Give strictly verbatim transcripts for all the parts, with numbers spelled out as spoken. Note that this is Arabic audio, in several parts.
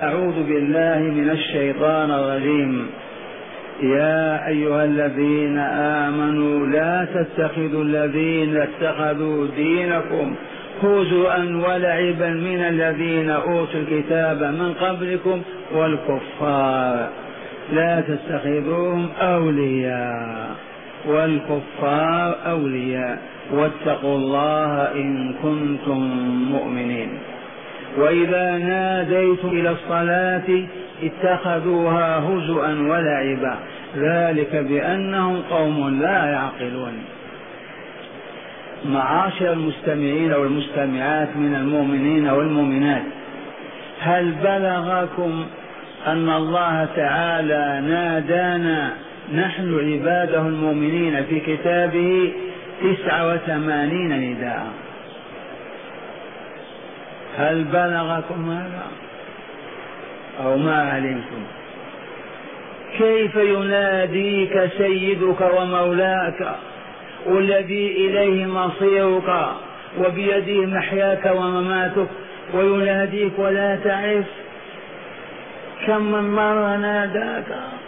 أعوذ بالله من الشيطان الرجيم. يا أيها الذين آمنوا لا تتخذوا الذين اتخذوا دينكم هزوا ولعبا من الذين أوتوا الكتاب من قبلكم والكفار، لا تتخذوهم أولياء، والكفار أولياء، واتقوا الله إن كنتم مؤمنين. وإذا ناديتم إلى الصلاة اتخذوها هزوا ولعبا، ذلك بأنهم قوم لا يعقلون. معاشر المستمعين والمستمعات من المؤمنين والمؤمنات، هل بلغكم أن الله تعالى نادانا نحن عباده المؤمنين في كتابه تسعة وثمانين نداء؟ هل بلغكم هذا أو ما علمتم؟ كيف يناديك سيدك ومولاك والذي إليه مصيرك وبيده محياك ومماتك ويناديك ولا تعرف؟ كم من مرة ناداك؟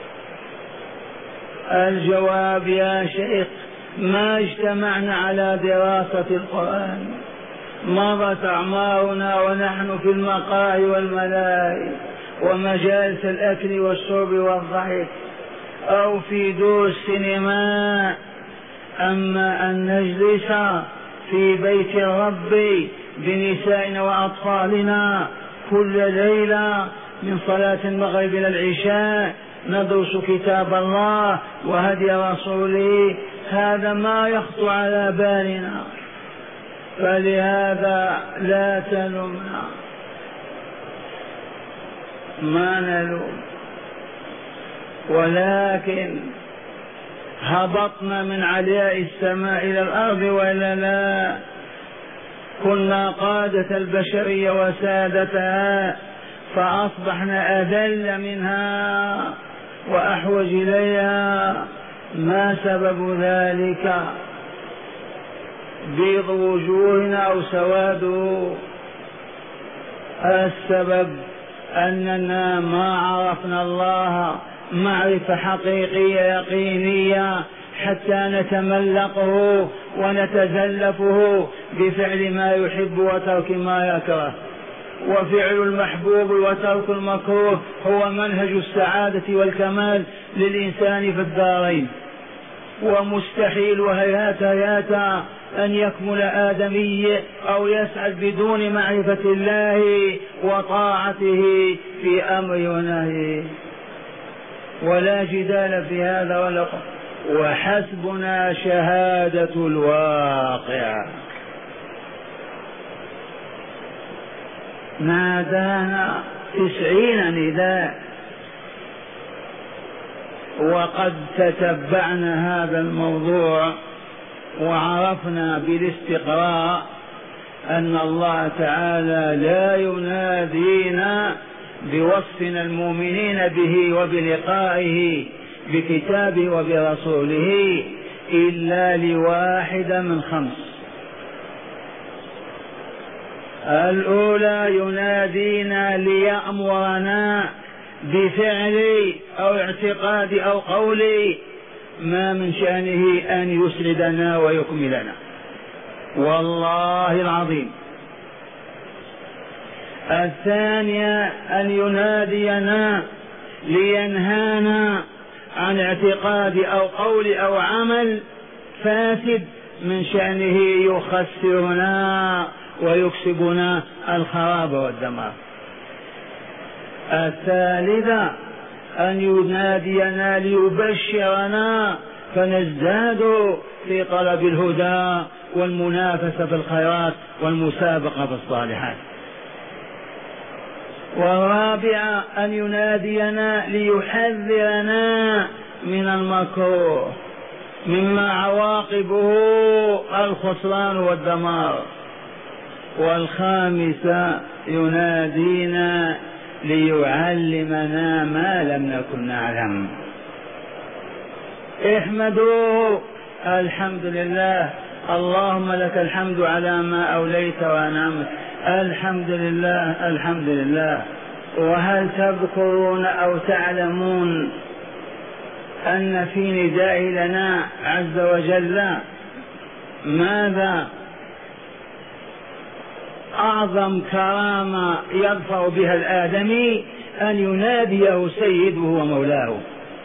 الجواب يا شيخ ما اجتمعنا على دراسة القرآن، مضت أعمارنا ونحن في المقاهي والملاهي ومجالس الأكل والشرب والضحك أو في دور السينما. أما أن نجلس في بيت الرب بنسائنا وأطفالنا كل ليلة من صلاة المغرب إلى العشاء ندرس كتاب الله وهدي رسوله، هذا ما يخطر على بالنا. فلهذا لا تلومنا، ما نلوم، ولكن هبطنا من علياء السماء إلى الأرض وإلا لا؟ كنا قادة البشرية وسادتها فأصبحنا أذل منها وأحوج إليها. ما سبب ذلك؟ بيض وجوهنا أو سواده؟ السبب أننا ما عرفنا الله معرفة حقيقية يقينية حتى نتملقه ونتزلفه بفعل ما يحب وترك ما يكره. وفعل المحبوب وترك المكروه هو منهج السعادة والكمال للإنسان في الدارين. ومستحيل وهيهات هيهات أن يكمل آدمي أو يسعد بدون معرفة الله وطاعته في أمر ونهي، ولا جدال في هذا ولا قول. وحسبنا شهادة الواقع. نادانا تسعين نداء، وقد تتبعنا هذا الموضوع وعرفنا بالاستقراء أن الله تعالى لا ينادينا بوصفنا المؤمنين به وبلقائه بكتابه وبرسوله إلا لواحدة من خمس. الأولى ينادينا ليأمرنا بفعل أو اعتقاد أو قول ما من شأنه أن يسعدنا ويكملنا، والله العظيم. الثانية أن ينادينا لينهانا عن اعتقاد أو قول أو عمل فاسد من شأنه يخسرنا ويكسبنا الخراب والدمار. الثالثة أن ينادينا ليبشرنا فنزداد في طلب الهدى والمنافسة في الخيرات والمسابقة في الصالحات. والرابعة أن ينادينا ليحذرنا من المكروه مما عواقبه الخسران والدمار. والخامسة ينادينا ليعلمنا ما لم نكن نعلم. احمدوه، الحمد لله، اللهم لك الحمد على ما أوليت وأنعمت، الحمد لله الحمد لله. وهل تذكرون أو تعلمون أن في نداء لنا عز وجل ماذا أعظم كرامة يظفر بها الآدمي أن يناديه سيده ومولاه.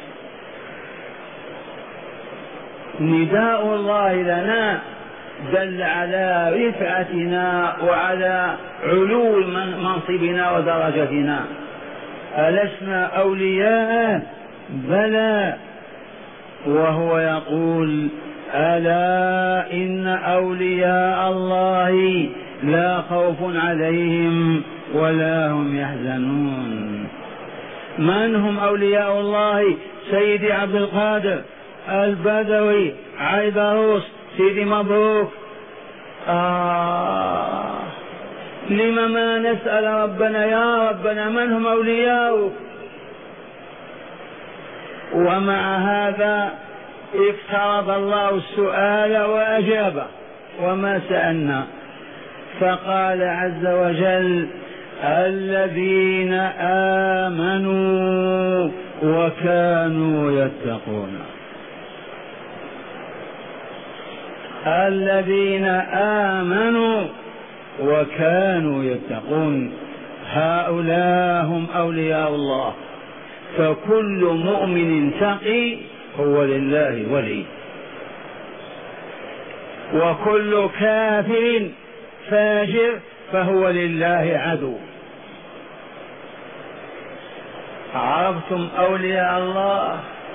نداء الله لنا دل على رفعتنا وعلى علو منصبنا ودرجتنا. ألسنا أولياء؟ بلى، وهو يقول ألا إن أولياء الله لا خوف عليهم ولا هم يحزنون. من هم أولياء الله؟ سيدي عبد القادر البدوي عيدروس سيدي مبروك. آه لما ما نسأل ربنا يا ربنا من هم أولياؤك؟ ومع هذا افترض الله السؤال وأجاب وما سألنا، فقال عز وجل الذين آمنوا وكانوا يتقون. الذين آمنوا وكانوا يتقون هؤلاء هم أولياء الله. فكل مؤمن تقي هو لله ولي، وكل كافر فاجر فهو لله عدو. عرفتم أولياء الله؟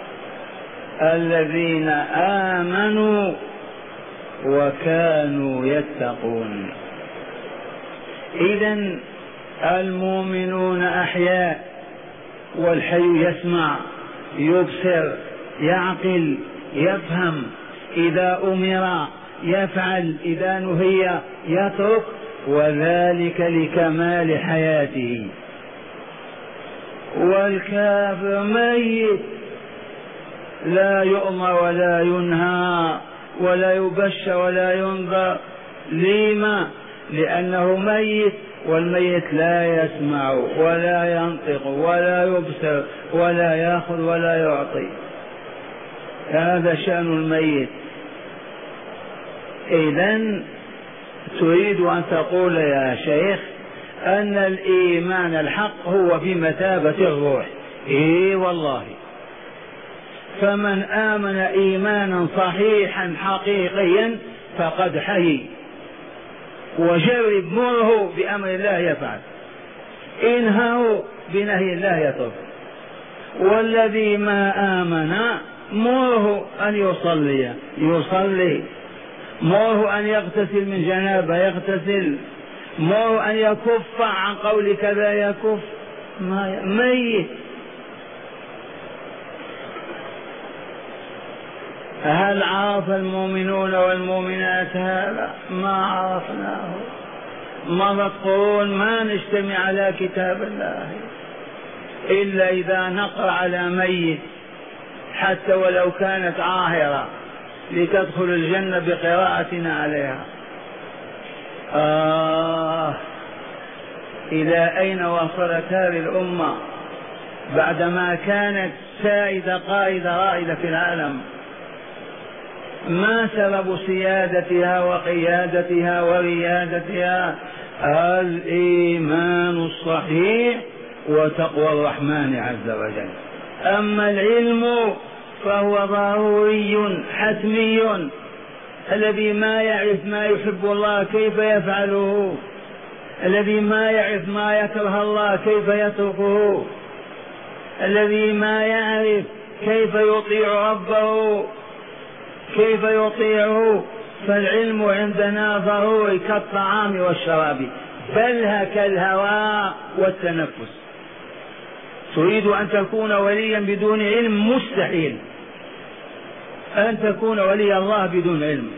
الذين آمنوا وكانوا يتقون. إذن المؤمنون أحياء، والحي يسمع يبصر يعقل يفهم، إذا أمر يفعل، إذا نهي يترك، وذلك لكمال حياته. والكافر ميت لا يؤمر ولا ينهى ولا يبشر ولا ينذر. لما؟ لأنه ميت، والميت لا يسمع ولا ينطق ولا يبصر ولا يأخذ ولا يعطي. هذا شأن الميت. إذن تريد أن تقول يا شيخ أن الإيمان الحق هو بمثابة الروح. إيه والله، فمن آمن إيمانا صحيحا حقيقيا فقد حي. وجرب مره بأمر الله يفعل، انهه بنهي الله يترك. والذي ما آمن مره أن يصلي يصلي، مره أن يغتسل من جنابه يغتسل، مره أن يكف عن قول كذا يكف. ميت. هل عرف المؤمنون والمؤمنات هذا؟ ما عرفناه. مضت قرون ما نجتمع على كتاب الله إلا إذا نقرأ على ميت، حتى ولو كانت عاهرة، لتدخل الجنة بقراءتنا عليها. آه إلى أين وصلت هذه الأمة بعدما كانت سائدة قائدة رائدة في العالم؟ ما سبب سيادتها وقيادتها وريادتها؟ الإيمان الصحيح وتقوى الرحمن عز وجل. أما العلم فهو ضروري حتمي. الذي ما يعرف ما يحب الله كيف يفعله؟ الذي ما يعرف ما يكره الله كيف يتركه؟ الذي ما يعرف كيف يطيع ربه كيف يطيعه؟ فالعلم عندنا ضروري كالطعام والشراب، بل كالهواء والتنفس. تريد أن تكون وليا بدون علم؟ مستحيل أن تكون ولي الله بدون علم.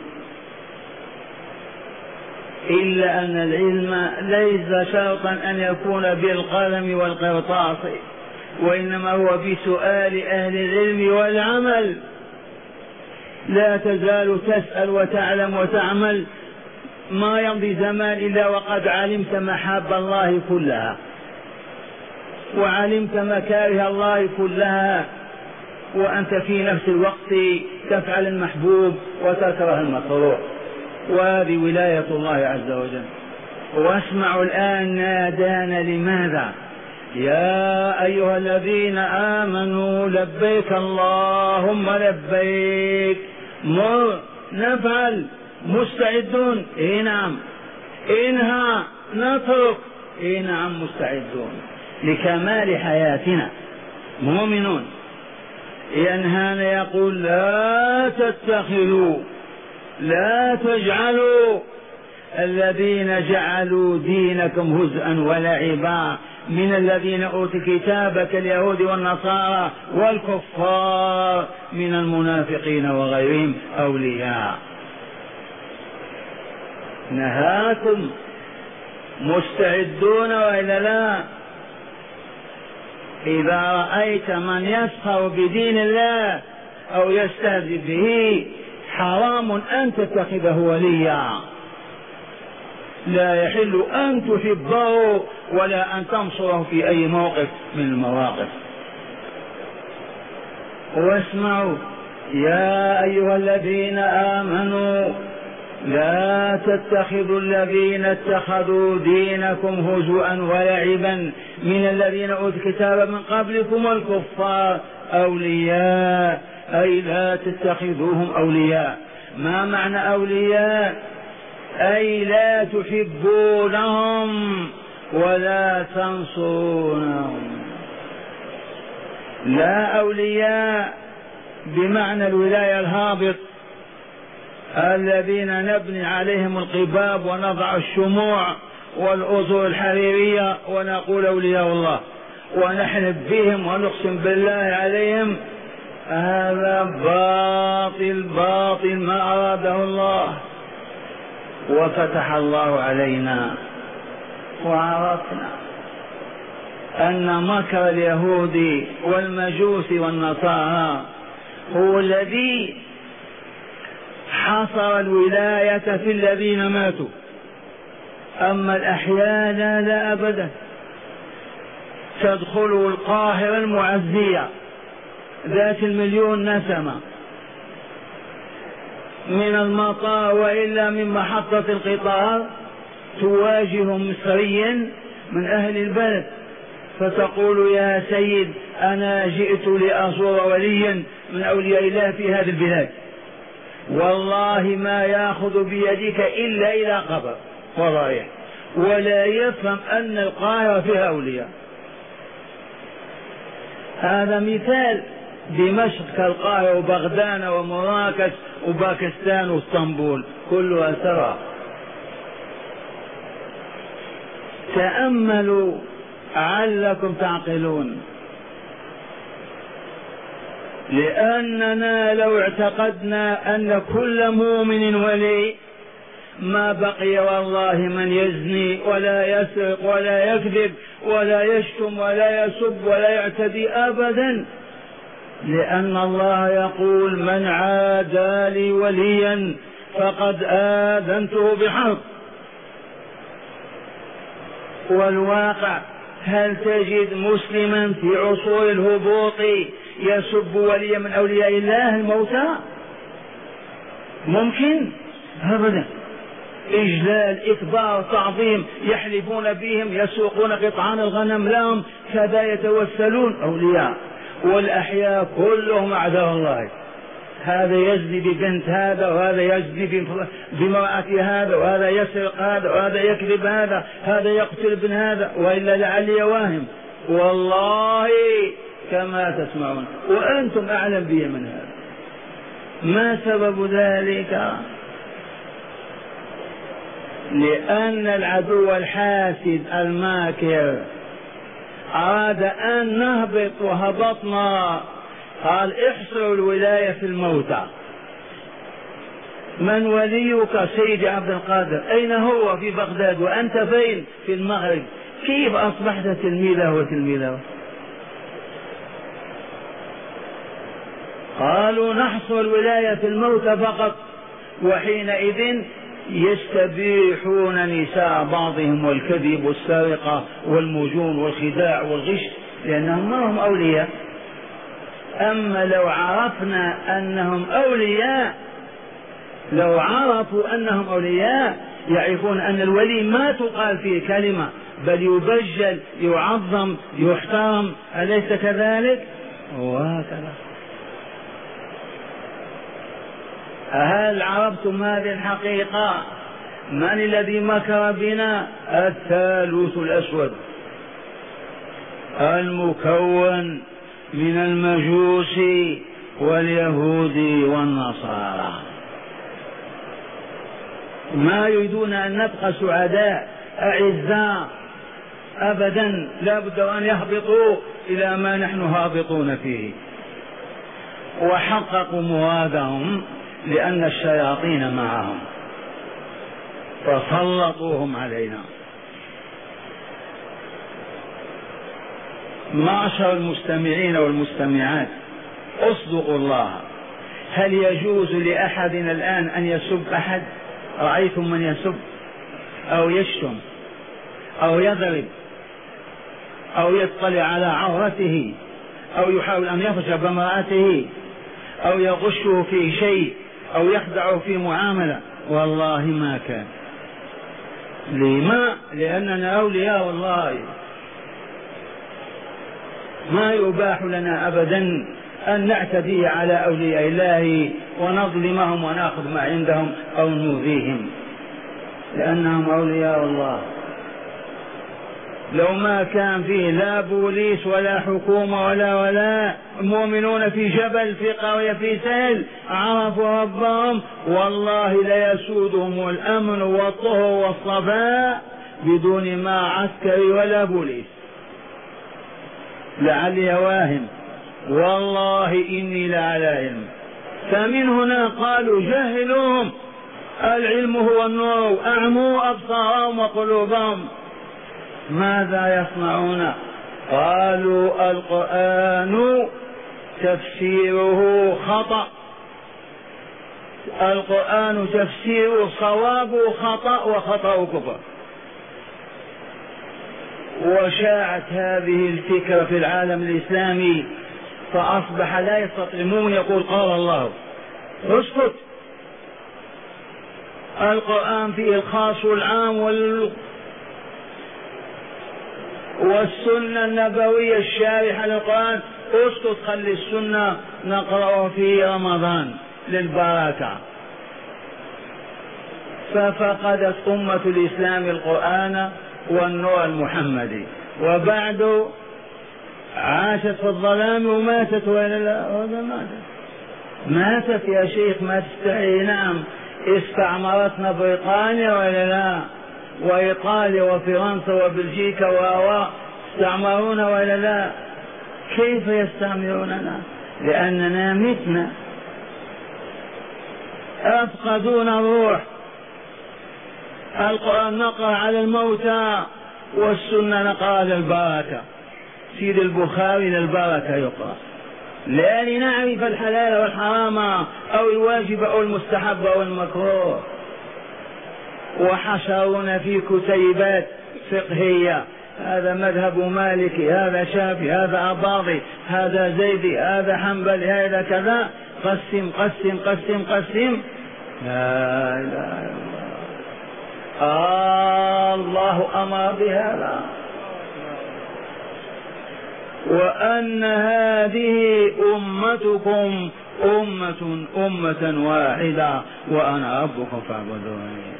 إلا أن العلم ليس شرطا أن يكون بالقلم والقرطاس، وإنما هو بسؤال أهل العلم والعمل. لا تزال تسأل وتعلم وتعمل، ما يمضي زمان إلا وقد علمت محاب الله كلها. وعلمت مكاره الله كلها، وأنت في نفس الوقت تفعل المحبوب وتكره المكروه، وهذه ولاية الله عز وجل. واسمعوا الآن نادانا لماذا؟ يا أيها الذين آمنوا لبيك اللهم لبيك، مر نفعل، مستعدون، إيه نعم، إنها نترك، إيه نعم مستعدون، لكمال حياتنا مؤمنون. ينهانا يقول لا تتخذوا، لا تجعلوا الذين جعلوا دينكم هزءا ولعبا من الذين أوتوا الكتاب كاليهود والنصارى والكفار من المنافقين وغيرهم أولياء. نهاكم، مستعدون وإلا لا؟ إذا رأيت من يسخر بدين الله أو يستهزئ به حرام أن تتخذه وليا، لا يحل أن تحبه ولا أن تنصره في أي موقف من المواقف. واسمعوا يا أيها الذين آمنوا لا تتخذوا الذين اتخذوا دينكم هزوا ولعبا من الذين أوتوا الكتاب من قبلكم والكفار أولياء، أي لا تتخذوهم أولياء. ما معنى أولياء؟ أي لا تحبونهم ولا تنصرونهم. لا أولياء بمعنى الولاية الهابط الذين نبني عليهم القباب ونضع الشموع والأزر الحريرية ونقول أولياء الله ونحلف بهم ونقسم بالله عليهم، هذا باطل باطل ما أراده الله. وفتح الله علينا وعرفنا أن مكر اليهود والمجوس والنصارى هو الذي حصر الولاية في الذين ماتوا، أما الأحياء لا, لا أبدا. تدخلوا القاهرة المعزية ذات المليون نسمة من المطار وإلا من محطة القطار، تواجه مصريا من أهل البلد فتقول يا سيد أنا جئت لأزور وليا من أولياء الله في هذه البلاد، والله ما يأخذ بيدك إلا إلى قبر ورايح، ولا يفهم أن القاهرة فيها أولياء. هذا مثال. دمشق كالقاهرة وبغداد ومراكش وباكستان واسطنبول كلها سواء. تأملوا علكم تعقلون، لأننا لو اعتقدنا أن كل مؤمن ولي ما بقي والله من يزني ولا يسرق ولا يكذب ولا يشتم ولا يسب ولا يعتدي أبدا، لأن الله يقول من عادى لي وليا فقد آذنته بحرب. والواقع هل تجد مسلما في عصور الهبوط يسب وليا من أولياء الله الموتى؟ ممكن؟ أبدا. إجلال، إكبار، تعظيم، يحلفون بهم، يسوقون قطعان الغنم لهم، كذا يتوسلون أولياء. والأحياء كلهم أعداء الله، هذا يزني ببنت هذا وهذا يزني بامرأة هذا وهذا يسرق هذا وهذا يكذب هذا، هذا يقتل ابن هذا، وإلا لعلي واهم والله كما تسمعون وأنتم أعلم به من هذا. ما سبب ذلك؟ لأن العدو الحاسد الماكر أراد أن نهبط وهبطنا، قال احصروا الولاية في الموتى. من وليك؟ سيدي عبد القادر. أين هو؟ في بغداد. وأنت فين؟ في المغرب. كيف أصبحت تلميذه وتلميذه؟ قالوا نحصر الولاية في الموتى فقط، وحينئذ يستبيحون نساء بعضهم والكذب والسرقة والمجون والخداع والغش لأنهم ما هم أولياء. أما لو عرفنا أنهم أولياء، لو عرفوا أنهم أولياء يعرفون أن الولي ما تقال فيه كلمة بل يبجل يعظم يحترم، أليس كذلك؟ وهكذا. هل عرفتم هذه الحقيقة؟ من الذي مكر بنا؟ الثالوث الأسود المكون من المجوس واليهود والنصارى. ما يريدون أن نبقى سعداء أعزاء أبدا، لا بد أن يهبطوا إلى ما نحن هابطون فيه. وحققوا مرادهم لأن الشياطين معهم فسلطوهم علينا. معشر المستمعين والمستمعات، اصدقوا الله. هل يجوز لأحد الآن أن يسب أحد؟ رأيتم من يسب أو يشتم أو يضرب أو يطلع على عورته أو يحاول أن يفجر بامرأته أو يغشه في شيء أو يخدعه في معاملة؟ والله ما كان. لما؟ لأننا أولياء الله، ما يباح لنا أبدا أن نعتدي على أولياء الله ونظلمهم ونأخذ ما عندهم أو نؤذيهم، لأنهم أولياء الله. لو ما كان فيه لا بوليس ولا حكومة ولا ولا مؤمنون في جبل في قرية في سهل عرفوا ربهم والله ليسودهم الأمن والطهر والصفاء بدون ما عسكري ولا بوليس. لعلي واهم، والله إني لعلى علم. فمن هنا قالوا جهلوهم، العلم هو النور، أعموا أبصارهم وقلوبهم. ماذا يصنعون؟ قالوا القرآن تفسيره خطأ، القرآن تفسيره صواب خطأ وخطأ كفر. وشاعت هذه الفكرة في العالم الإسلامي فأصبح لا يستطيعون يقول قال الله، اسكت. القرآن فيه الخاص والعام وال والسنة النبوية الشارحة للقرآن، اسكت خلي السنة نقرأه في رمضان للبركة. ففقدت أمة الإسلام القرآن والنور المحمدي، وبعد عاشت في الظلام وماتت ولا لا؟ ماتت ماتت يا شيخ، ما تستحي. نعم استعمرتنا بريطانيا ولا لا؟ وإيطاليا وفرنسا وبلجيكا وأوا استعمرونا ولا لا؟ كيف يستعمروننا؟ لأننا متنا، أفقدونا الروح. القرآن نقرأ على الموتى والسنة نقرأ على البركة. سيد البخاري للبركة يقرأ، لا لنعرف الحلال والحرام أو الواجب أو المستحب أو المكروه. وحشرونا في كتيبات فقهية، هذا مذهب مالكي، هذا شافعي، هذا أباضي، هذا زيدي، هذا حنبلي، هذا كذا. قسم قسم قسم قسم. لا إله إلا الله. آه الله أمر بهذا، وأن هذه أمتكم أمة أمة واحدة وأنا ربكم فاعبدوني.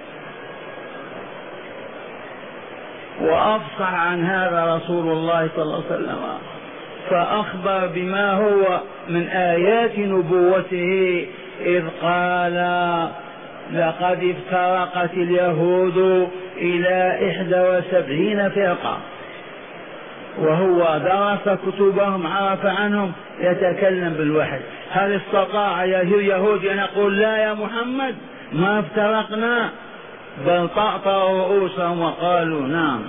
وأفصح عن هذا رسول الله صلى الله عليه وسلم، فأخبر بما هو من آيات نبوته إذ قال لقد افترقت اليهود إلى إحدى وسبعين فرقة، وهو درس كتبهم عرف عنهم يتكلم بالوحي. هل استطاع يهود أن يقول لا يا محمد ما افترقنا؟ بل طأطأوا رؤوسهم وقالوا نعم.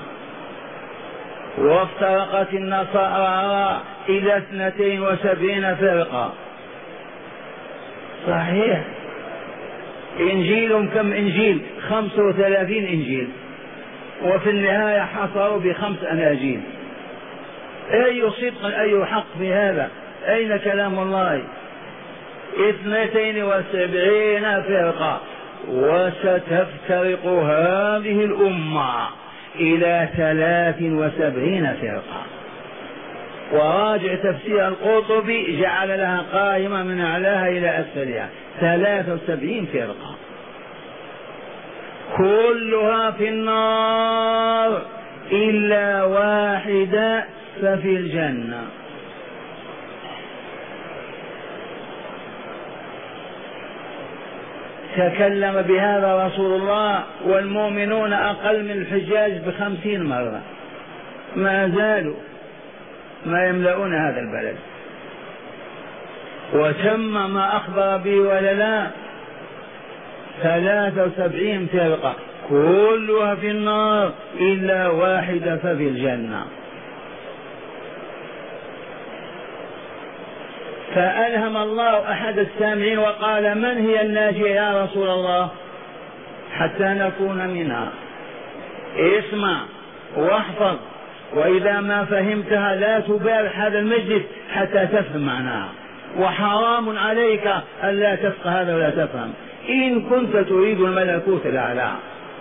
وافترقت النصارى إلى اثنتين وسبعين فرقة، صحيح. إنجيل كم إنجيل؟ خمسة وثلاثين إنجيل، وفي النهاية حصروا بخمس أناجيل. أي صدق أي حق في هذا؟ أين كلام الله؟ اثنتين وسبعين فرقة، وستفترق هذه الأمة إلى ثلاث وسبعين فرقة. وراجع تفسير القرطبي جعل لها قائمة من أعلاها إلى أسفلها، ثلاث وسبعين فرقة كلها في النار إلا واحدة ففي الجنة. تكلم بهذا رسول الله والمؤمنون أقل من الحجاج بخمسين مرة، ما زالوا ما يملؤون هذا البلد. وتم ما أخبر به ولا لا؟ ثلاثة وسبعين فرقة كلها في النار إلا واحدة ففي الجنة. فألهم الله أحد السامعين وقال: من هي الناجية يا رسول الله حتى نكون منها؟ اسمع واحفظ، وإذا ما فهمتها لا تبارح هذا المجلس حتى تفهم معناها، وحرام عليك ألا تفقه هذا ولا تفهم إن كنت تريد الملكوت الأعلى.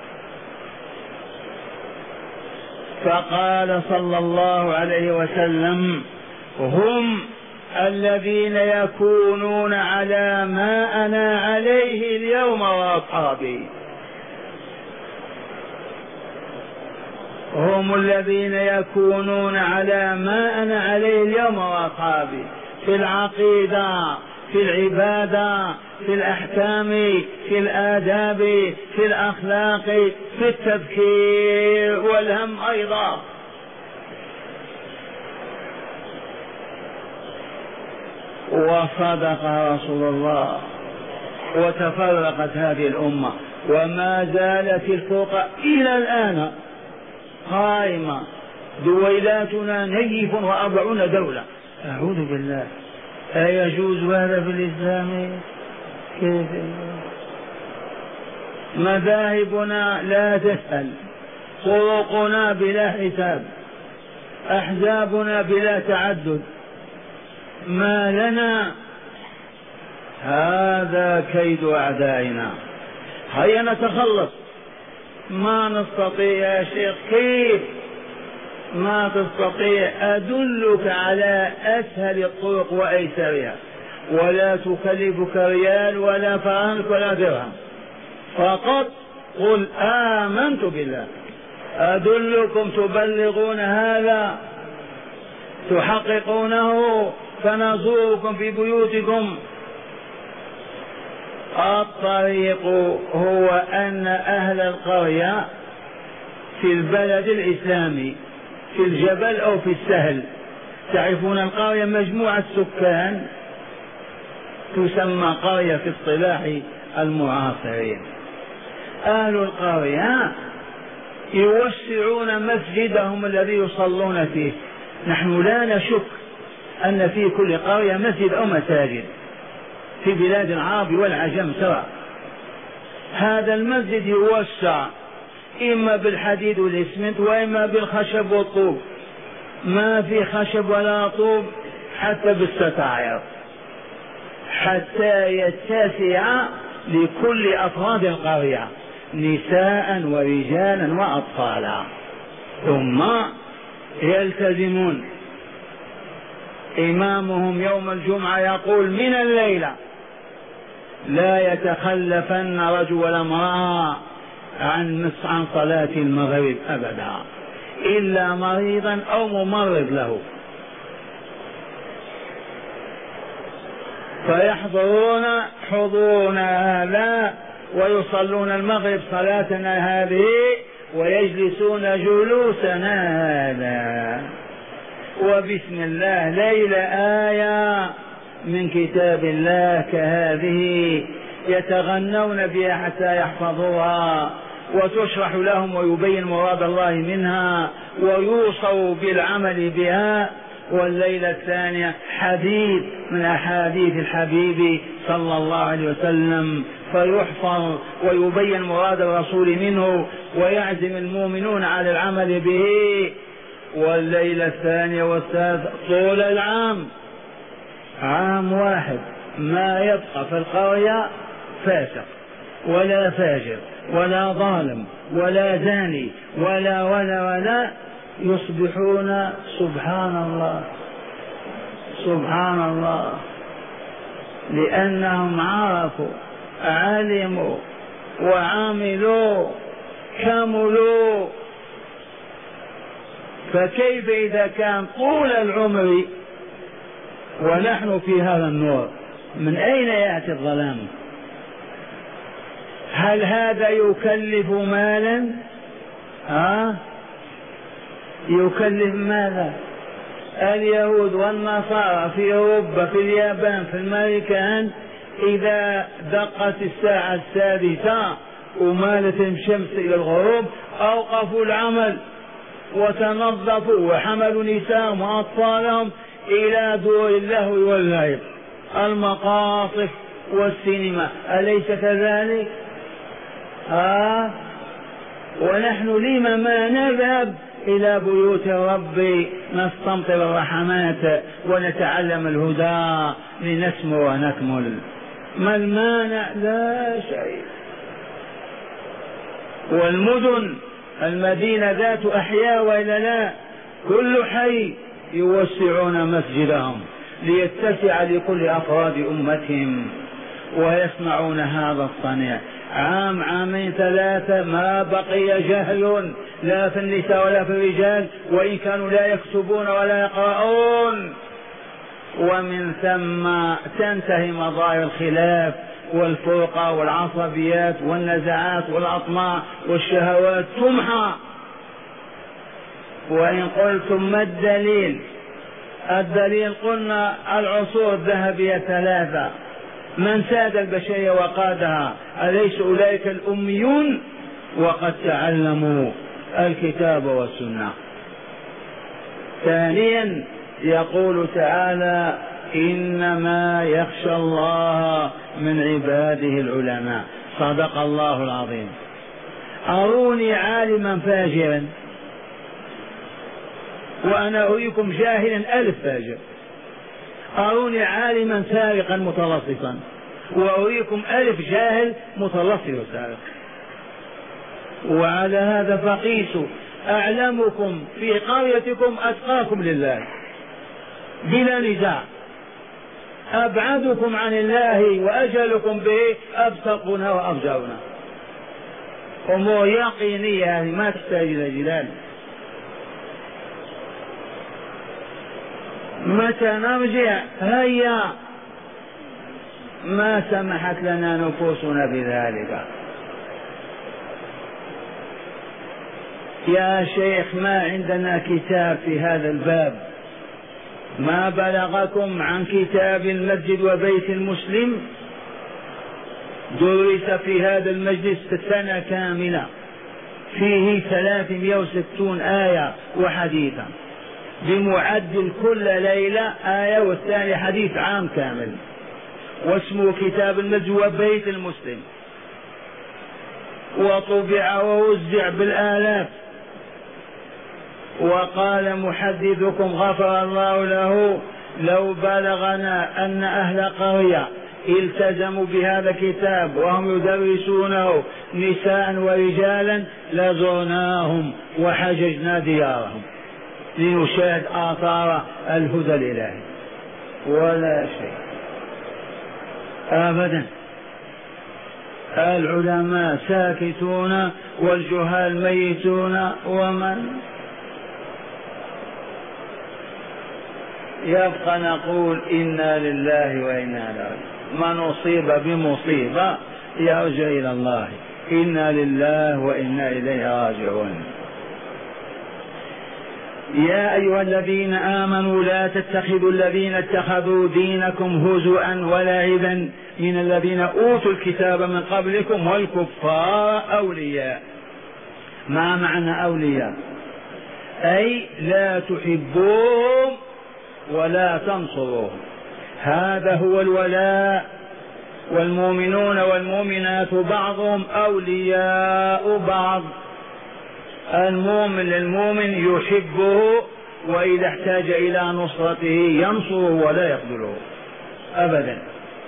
فقال صلى الله عليه وسلم: هم الذين يكونون على ما أنا عليه اليوم وأصحابي. هم الذين يكونون على ما أنا عليه اليوم وأصحابي، في العقيدة، في العبادة، في الأحكام، في الآداب، في الأخلاق، في التذكير والهم أيضا. وصدق رسول الله، وتفرقت هذه الأمة وما زالت الفرقة إلى الآن قائمة. دويلاتنا نيف وأربعون دولة، أعوذ بالله، أيجوز هذا في الإسلام؟ كيف؟ مذاهبنا لا تسأل، طرقنا بلا حساب، أحزابنا بلا تعدد، ما لنا؟ هذا كيد أعدائنا. هيا نتخلص. ما نستطيع يا شيخ. كيف ما تستطيع؟ أدلك على أسهل الطرق وأيسرها، ولا تكلفك ريال ولا فرنك ولا درهم، فقط قل آمنت بالله. أدلكم تبلغون هذا، تحققونه، فنزوركم في بيوتكم. الطريق هو أن أهل القرية في البلد الإسلامي، في الجبل أو في السهل، تعرفون القرية مجموعة سكان تسمى قرية في اصطلاح المعاصرين. أهل القرية يوسعون مسجدهم الذي يصلون فيه. نحن لا نشك أن في كل قرية مسجد أو مساجد في بلاد العرب والعجم سواء. هذا المسجد يوسع إما بالحديد والإسمنت وإما بالخشب والطوب، ما في خشب ولا طوب حتى بالستائر، حتى يتسع لكل أفراد القرية نساء ورجالا وأطفالا. ثم يلتزمون. إمامهم يوم الجمعة يقول: من الليلة لا يتخلفن رجل ولا امرأة عن عن صلاة المغرب أبدا إلا مريضا أو ممرض له. فيحضرون حضورنا هذا ويصلون المغرب صلاتنا هذه ويجلسون جلوسنا هذا، وبسم الله ليلة آية من كتاب الله كهذه يتغنون بها حتى يحفظوها، وتشرح لهم ويبين مراد الله منها ويوصوا بالعمل بها. والليلة الثانية حديث من أحاديث الحبيب صلى الله عليه وسلم فيحفظ ويبين مراد الرسول منه ويعزم المؤمنون على العمل به. والليلة الثانية والثالثة طول العام، عام واحد ما يبقى في القرية فاسق ولا فاجر ولا ظالم ولا زاني ولا ولا ولا، يصبحون سبحان الله سبحان الله، لأنهم عرفوا علموا وعملوا كملوا. فكيف إذا كان طول العمر ونحن في هذا النور؟ من أين يأتي الظلام؟ هل هذا يكلف مالا؟ ها؟ يكلف ماذا؟ اليهود والنصارى في أوروبا في اليابان في الأمريكان إذا دقت الساعة السادسة ومالت الشمس إلى الغروب أوقفوا العمل وتنظفوا وحملوا نساءهم وأطفالهم إلى دور اللهو واللعب، المقاطف والسينما، أليس كذلك؟ آه ونحن لما ما نذهب إلى بيوت الرب نستمطر الرحمات ونتعلم الهدى لنسمو ونكمل؟ ما المانع؟ لا شيء. والمدن المدينة ذات أحياء وإلا لا؟ كل حي يوسعون مسجدهم ليتسع لكل أفراد أمتهم ويصنعون هذا الصنيع. عام عامين ثلاثة ما بقي جهل لا في النساء ولا في الرجال، وإن كانوا لا يكتبون ولا يقرؤون. ومن ثم تنتهي مظاهر الخلاف والفرقة والعصبيات والنزعات والأطماع والشهوات تمحى. وإن قلتم ما الدليل؟ الدليل قلنا العصور الذهبية ثلاثة، من ساد البشرية وقادها أليس أولئك الأميون وقد تعلموا الكتاب والسنة؟ ثانيا يقول تعالى إنما يخشى الله من عباده العلماء. صدق الله العظيم. أروني عالما فاجرا وأنا أريكم جاهلا ألف فاجر، أروني عالما سارقا متلصصا وأريكم ألف جاهل متلصص وسارق. وعلى هذا فقيسوا، أعلمكم في قريتكم أتقاكم لله بلا نزاع، أبعدكم عن الله وأجلكم به أبصقنا وأفجرنا. أمور يقينية هذه ما تحتاج إلى جدال. متى نرجع؟ هيا، ما سمحت لنا نفوسنا بذلك. يا شيخ ما عندنا كتاب في هذا الباب، ما بلغكم عن كتاب المسجد وبيت المسلم؟ درس في هذا المجلس سنة كاملة، فيه ثلاثمائة وستون آية وحديثا بمعدل كل ليلة آية والثاني حديث عام كامل، واسمه كتاب المسجد وبيت المسلم، وطبع ووزع بالآلاف. وقال محدثكم غفر الله له لو بلغنا أن أهل قرية التزموا بهذا الكتاب وهم يدرسونه نساء ورجالا لزرناهم وحججنا ديارهم لنشاهد آثار الهدى الإلهي. ولا شيء أبدا، العلماء ساكتون والجهال ميتون. ومن يبقى نقول إنا لله وإنا إليه راجعون. من أصيب بمصيبة يرجع إلى الله، إنا لله وإنا إليه راجعون. يا أيها الذين آمنوا لا تتخذوا الذين اتخذوا دينكم هزوا ولعبا من الذين أوتوا الكتاب من قبلكم والكفار أولياء. ما معنى أولياء؟ أي لا تحبوهم ولا تنصروهم، هذا هو الولاء. والمؤمنون والمؤمنات بعضهم أولياء بعض. المؤمن للمؤمن يحبه، وإذا احتاج إلى نصرته ينصره ولا يخذله أبدا.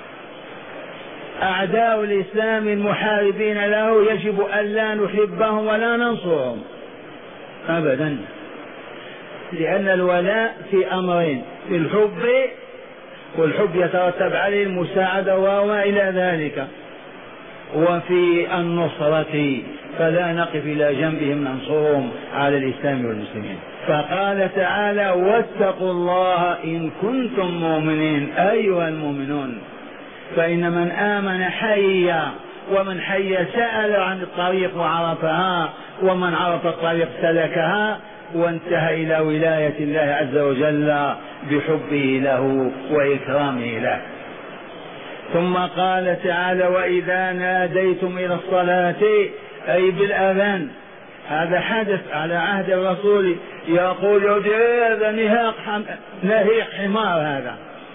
أعداء الإسلام المحاربين له يجب أن لا نحبهم ولا ننصرهم أبدا، لأن الولاء في أمرين: في الحب، والحب يترتب عليه المساعدة وما إلى ذلك، وفي النصرة، فلا نقف إلى جنبهم ننصرهم على الإسلام والمسلمين. فقال تعالى: واتقوا الله إن كنتم مؤمنين. أيها المؤمنون، فإن من آمن حي، ومن حي سأل عن الطريق وعرفها، ومن عرف الطريق سلكها، وانتهى إلى ولاية الله عز وجل بحبه له وإكرامه له. ثم قال تعالى: وإذا ناديتم إلى الصلاة، أي بالأذان. هذا حدث على عهد الرسول، يقول هذا نهاق حم... نهيق حمار. هذا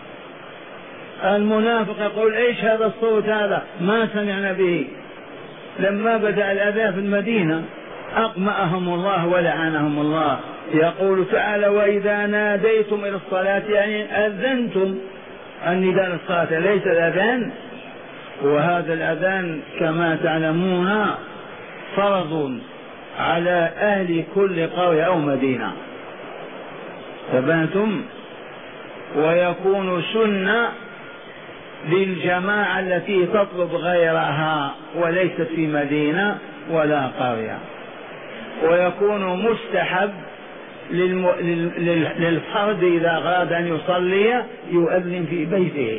المنافق يقول: ايش هذا الصوت هذا؟ ما سمعنا به. لما بدأ الأذان في المدينة أقمأهم الله ولعنهم الله. يقول تعالى: وإذا ناديتم إلى الصلاة، يعني أذنتم. النداء للصلاة ليس الأذان، وهذا الأذان كما تعلمون فرض على أهل كل قرية أو مدينة، تبانتم، ويكون سنة للجماعة التي تطلب غيرها وليست في مدينة ولا قرية، ويكون مستحب للم... لل... للفرد إذا أراد أن يصلي يؤذن في بيته.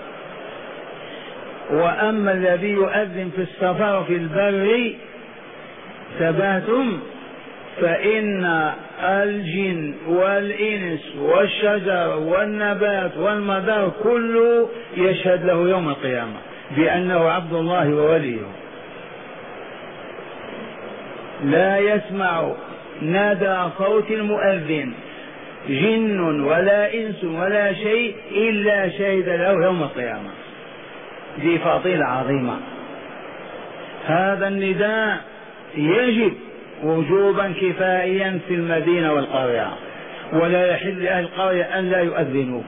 وأما الذي يؤذن في السفر في البر، ثباتم، فإن الجن والإنس والشجر والنبات والمدار كله يشهد له يوم القيامة بأنه عبد الله ووليه. لا يسمع ندى صوت المؤذن جن ولا إنس ولا شيء إلا شهد له يوم القيامة. دي فضيلة عظيمة. هذا النداء يجب وجوبا كفائيا في المدينة والقرية، ولا يحل لأهل القرية أن لا يؤذنوا.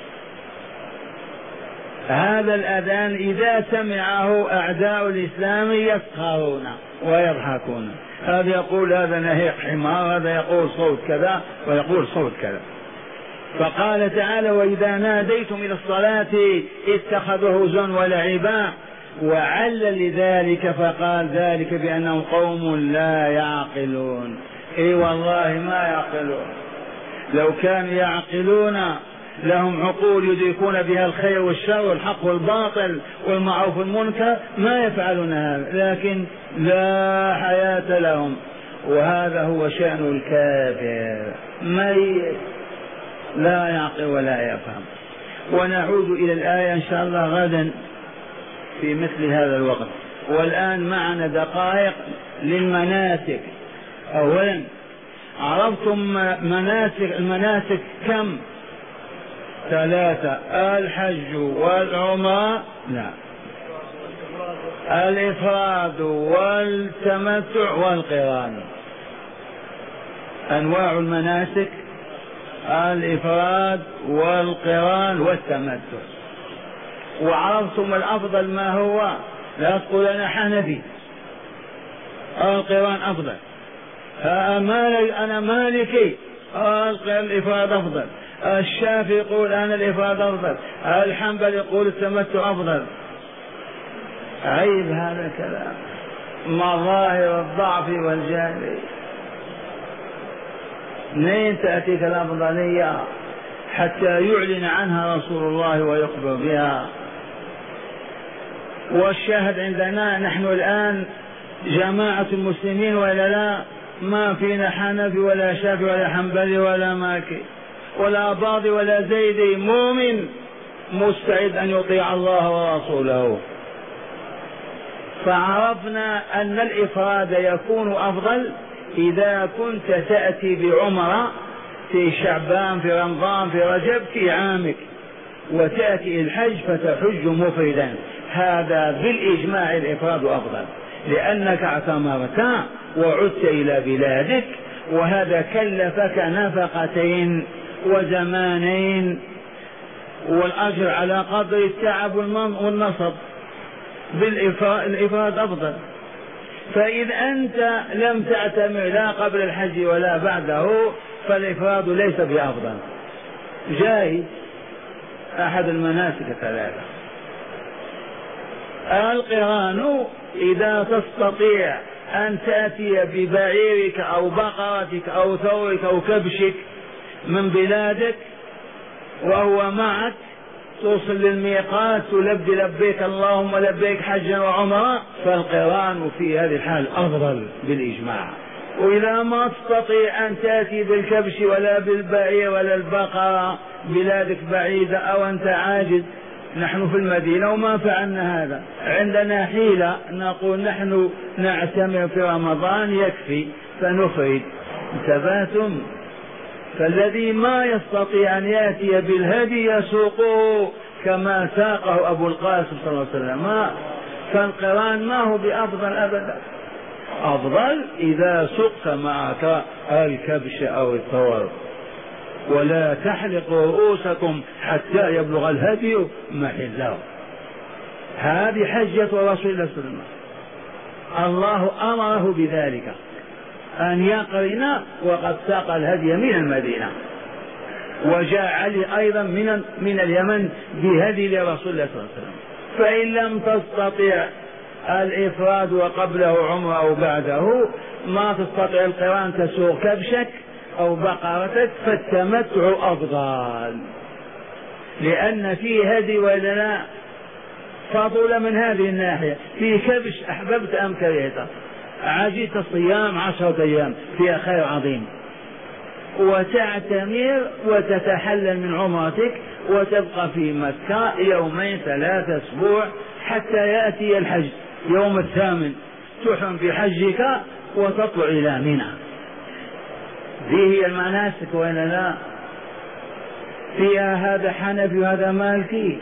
هذا الأذان إذا سمعه أعداء الإسلام يسخرون ويضحكون. هذا يقول هذا نهيق حمار، هذا يقول صوت كذا ويقول صوت كذا. فقال تعالى: وإذا ناديتم إلى الصلاة اتخذوه هزوا ولعبا، وعلل لذلك فقال ذلك بأنهم قوم لا يعقلون. اي والله ما يعقلون. لو كانوا يعقلون لهم عقول يدركون بها الخير والشر والحق والباطل والمعروف والمنكر ما يفعلون هذا، لكن لا حياة لهم. وهذا هو شأن الكافر، ميت لا يعقل ولا يفهم. ونعود إلى الآية إن شاء الله غدا في مثل هذا الوقت. والآن معنا دقائق للمناسك. أولا، عرفتم مناسك المناسك كم؟ ثلاثة: الحج والعمرة، لا، الإفراد والتمتع والقران. أنواع المناسك: الإفراد والقران والتمتع. وعرفتم الأفضل ما هو؟ لا تقول أنا حنفي القران أفضل، أنا مالكي الإفراد أفضل، الشافعي يقول أنا الإفراد أفضل، الحنبلي يقول التمتع أفضل. عيب هذا الكلام، مظاهر الضعف والجهل. منين تأتيك الأفضلية حتى يعلن عنها رسول الله ويخبر بها؟ والشاهد عندنا نحن الآن جماعة المسلمين ولا لا؟ ما فينا حنفي ولا شافعي ولا حنبلي ولا مالكي ولا باضي ولا زيدي، مؤمن مستعد أن يطيع الله ورسوله. فعرفنا أن الإفراد يكون أفضل إذا كنت تأتي بعمرة في شعبان في رمضان في رجب في عامك، وتأتي الحج فتحج مفردا، هذا بالإجماع الإفراد أفضل، لأنك اعتمرت وعدت إلى بلادك، وهذا كلفك نفقتين وزمانين، والأجر على قدر التعب والنصب. بالإفراد أفضل. فإذا أنت لم تعتمر لا قبل الحج ولا بعده فالإفراد ليس بأفضل، جاي أحد المناسك الثلاثة. القران إذا تستطيع أن تأتي ببعيرك أو بقرتك أو ثورك أو كبشك من بلادك وهو معك، توصل للميقات تلبي لبيك اللهم لبيك حجا وعمرا، فالقران في هذه الحال أفضل بالإجماع. وإذا ما تستطيع أن تأتي بالكبش ولا بالبعير ولا البقرة، بلادك بعيدة أو أنت عاجز، نحن في المدينة وما فعلنا هذا، عندنا حيلة نقول نحن نعتمر في رمضان يكفي فنفرد. انتبهتم؟ فالذي ما يستطيع أن يأتي بالهدي يسوقه كما ساقه أبو القاسم صلى الله عليه وسلم، فالقران ما هو بأفضل أبدا. أفضل إذا سقت معك الكبش أو الثور. ولا تحلقوا رؤوسكم حتى يبلغ الهدي محله. هذه حجة رسول الله صلى الله عليه وسلم، الله أمره بذلك أن يقرن وقد ساق الهدي من المدينة، وجاء علي أيضا من من اليمن بهدي لرسول الله صلى الله عليه وسلم. فإن لم تستطيع الإفراد وقبله عمره أو بعده، ما تستطيع القران تسوق كبشك أو بقرتك، فالتمتع أفضل، لأن فيه هدي ولا فضل من هذه الناحية. في كبش أحببت أم كرهت، عجزت الصيام عشرة أيام فيها خير عظيم، وتعتمر وتتحلل من عمرتك وتبقى في مكة يومين ثلاثة أسبوع حتى يأتي الحج يوم الثامن، تحرم في حجك وتطلع إلى منى. ذي هي المناسك وإلا لا؟ فيها هذا حنفي وهذا مالكي،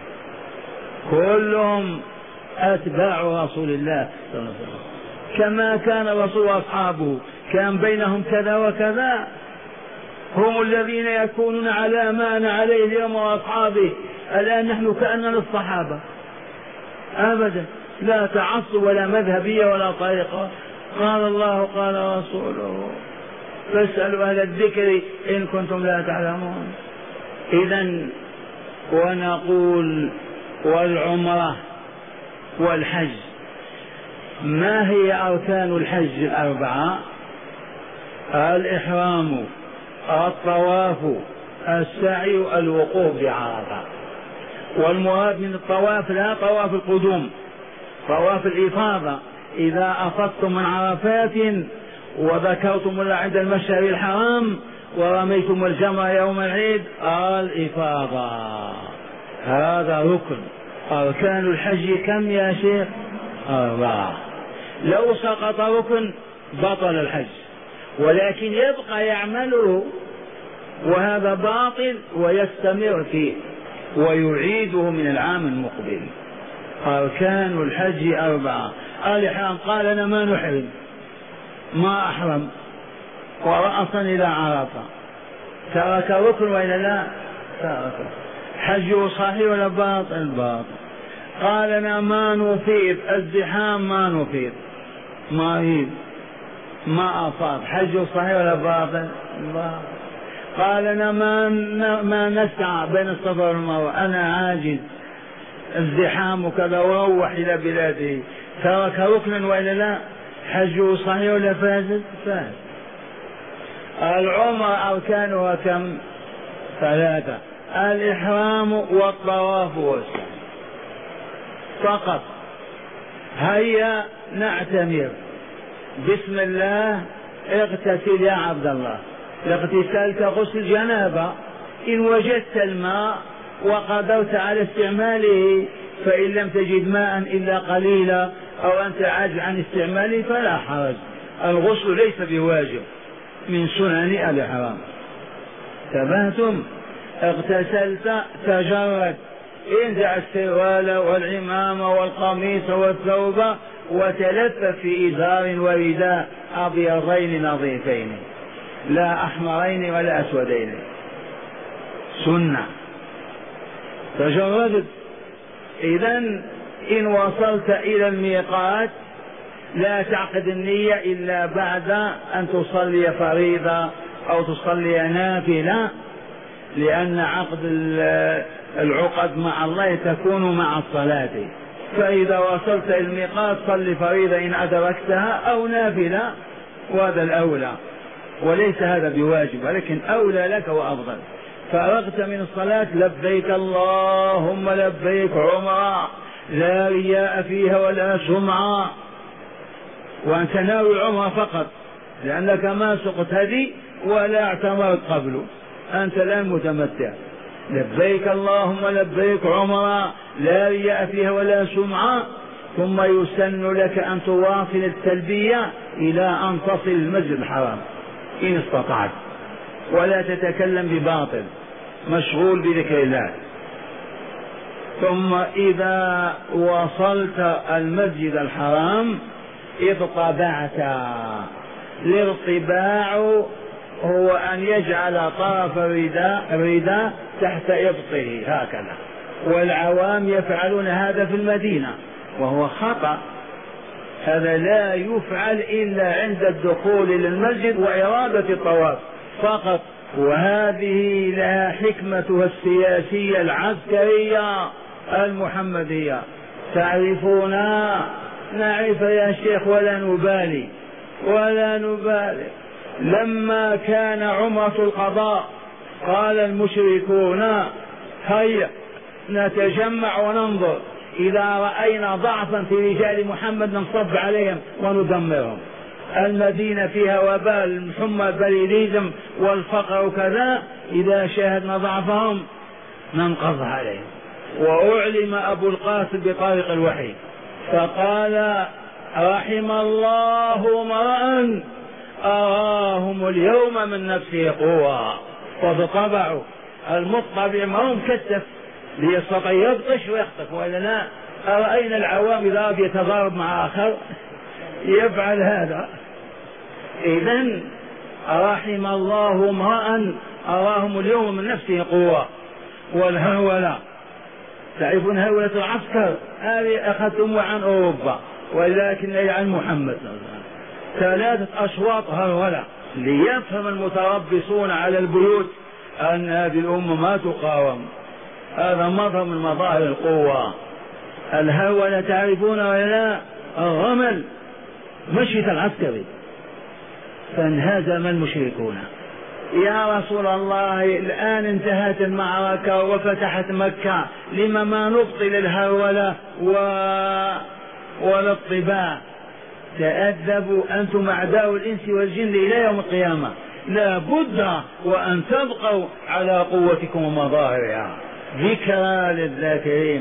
كلهم أتباع رسول الله صلى الله عليه وسلم، كما كان الرسول وأصحابه كان بينهم كذا وكذا، هم الذين يكونون على ما أنا عليه اليوم وأصحابه. الآن نحن كأننا الصحابة أبدا، لا تعصب ولا مذهبية ولا طريقة، قال الله قال رسوله، فاسألوا أهل الذكر إن كنتم لا تعلمون. إذن ونقول والعمرة والحج، ما هي أركان الحج الأربعة؟ الإحرام، الطواف، السعي، الوقوف بعرفة. والمراد من الطواف لا طواف القدوم، طواف الإفاضة، إذا أفضتم من عرفات وذكرتم الله عند المشعر الحرام ورميتم الجمر يوم العيد، الإفاضة، هذا ركن. أركان الحج كم يا شيخ؟ أربعة. لو سقط ركن بطل الحج، ولكن يبقى يعمله وهذا باطل ويستمر فيه ويعيده من العام المقبل. أركان الحج أربعة. الإحرام قال أنا ما نحرم، ما أحرم ورأسا إلى عرفة، ترك ركن وإلا لا؟ ترك. حجه صحيح ولا باطل؟ باطل. قال أنا ما نفيد الزحام، ما نفيد ما يريد ما أفاض، حجه صحيح ولا باطل؟ باطل. قال أنا ما ما نسعى بين الصفا والمروة، أنا عاجز الزحام وكذا، وروح إلى بلاده، ترك ركنا وإلا لا؟ حجه صحيح ولا فاسد؟ فاسد. العمرة أركانها كم؟ ثلاثة، الإحرام والطواف والسعي فقط. هيا نعتمر، بسم الله اغتسل يا عبد الله، الاغتسال كغسل جنابة، إن وجدت الماء وقدرت على استعماله، فإن لم تجد ماء إلا قليلا أو أنت عاجز عن استعماله فلا حرج، الغسل ليس بواجب من سنن الإحرام. تبهتم؟ اغتسلت تجرد انزع السروال والعمامة والقميص والثوب وتلف في إزار ورداء أبيضين نظيفين لا أحمرين ولا أسودين، سنة تجردت. إذن إن وصلت إلى الميقات لا تعقد النية إلا بعد أن تصلي فريضة أو تصلي نافلة، لأن عقد العقد مع الله تكون مع الصلاة. فإذا وصلت إلى الميقات صل فريضة إن أدركتها أو نافلة، وهذا الأولى، وليس هذا بواجب ولكن أولى لك وأفضل. فرغت من الصلاة لبيك اللهم لبيك عمرة لا رياء فيها ولا سمعة، وأنت ناوي العمرة فقط لأنك ما سقط هدي ولا اعتمرت قبله، أنت الآن متمتع. لبيك اللهم لبيك عمرة لا رياء فيها ولا سمعة، ثم يسن لك أن تواصل التلبية إلى أن تصل المسجد الحرام إن استطعت، ولا تتكلم بباطل، مشغول بذكر الله. ثم إذا وصلت المسجد الحرام اضطبعت. الارطباع هو أن يجعل طرف الرداء الرداء تحت إبطه هكذا، والعوام يفعلون هذا في المدينة وهو خطأ. هذا لا يفعل إلا عند الدخول للمسجد وإرادة الطواف فقط، وهذه لها حكمتها السياسية العسكرية المحمدية. تعرفونها؟ نعرف يا شيخ ولا نبالي ولا نبالي. لما كان عمرة القضاء قال المشركون هيا نتجمع وننظر، إذا رأينا ضعفا في رجال محمد ننصب عليهم وندمرهم. المدينة فيها وباء الحمى البليديزم والفقر وكذا، إذا شاهدنا ضعفهم ننقض عليهم. وأعلم أبو القاسم بطريق الوحي فقال رحم الله امرأ أراهم اليوم من نفسه قوة. فبطبعوا المطبع ما هو مكتف ليستطيع يبطش ويخطف، وإلا لا أرأينا العوام إذا يتضارب مع آخر يفعل هذا. إذن رحم الله امرأ أراهم اليوم من نفسه قوة. والهولة، تعرفون هولة العسكر هذه أخذتم عن أوروبا ولكن هي عن محمد صلى الله عليه وسلم. ثلاثة أشواط هولة ليفهم المتربصون على البيوت أن هذه الأمة ما تقاوم. هذا مظهر من مظاهر القوة. الهولة تعرفون ولا لا؟ الرمل مشية العسكري. فانهزم المشركون. يا رسول الله الآن انتهت المعركة وفتحت مكة، لما ما نبطل الهولة و... والاطباع؟ تأدبوا، أنتم أعداء الإنس والجن إلى يوم القيامة، لا بد وأن تبقوا على قوتكم ومظاهرها. ذكرى للذاكرين.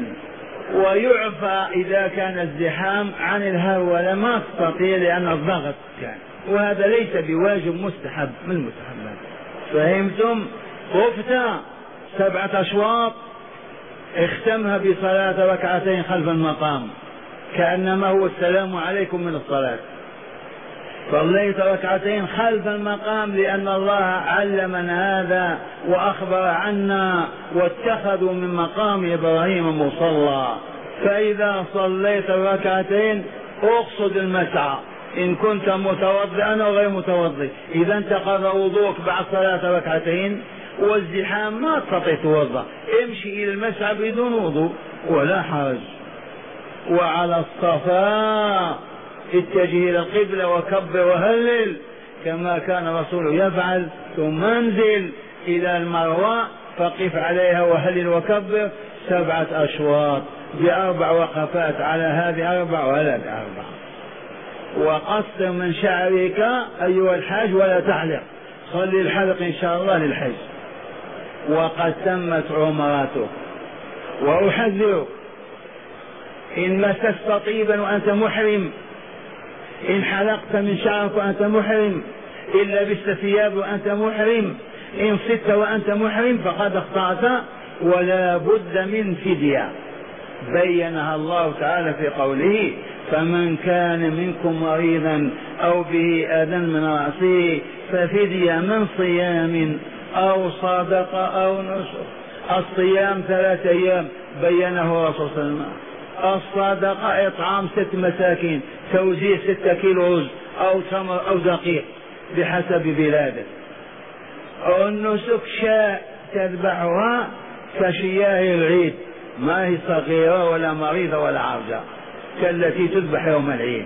ويعفى إذا كان الزحام عن الهولة ما تستطيع لأن الضغط كان، وهذا ليس بواجب، مستحب من المستحبات. فهمتم؟ خفت سبعة أشواط اختمها بصلاة ركعتين خلف المقام كأنما هو السلام عليكم من الصلاة. صليت ركعتين خلف المقام لأن الله علمنا هذا وأخبر عنا واتخذوا من مقام إبراهيم مصلى. فإذا صليت ركعتين اقصد المسعى إن كنت متوضئا أو غير متوضئ. إذا انتقض وضوءك بعد صلاة ركعتين والزحام ما تستطيع توضأ، امشي إلى المسعى بدون وضوء ولا حرج. وعلى الصفا اتجه إلى القبلة وكبر وهلل كما كان رسوله يفعل، ثم انزل إلى المروة فقف عليها وهلل وكبر سبعة أشواط بأربع وقفات، على هذه أربع وهذه أربع. وقصر من شعرك أيها الحاج ولا تحلق، صلي الحلق إن شاء الله للحج. وقد تمت عمراتك. وأحذرك إن مسست طيبا وأنت محرم، إن حلقت من شعرك وأنت محرم، إن لبست ثياب وأنت محرم، إن صدت وأنت محرم فقد أخطأت ولا بد من فدية بينها الله تعالى في قوله فمن كان منكم مريضا أو به أذى من رأسه ففدية من صيام أو صدقة أو نسك. الصيام ثلاثة أيام بينه الرسول صلى الله عليه وسلم. الصدقة إطعام ست مساكين، توزيع ستة كيلو رز أو تمر أو دقيق بحسب بلاده. أو النسك شاء تذبحها كشياه العيد، ما هي صغيرة ولا مريضة ولا عرجة كالتي تذبح يوم العيد.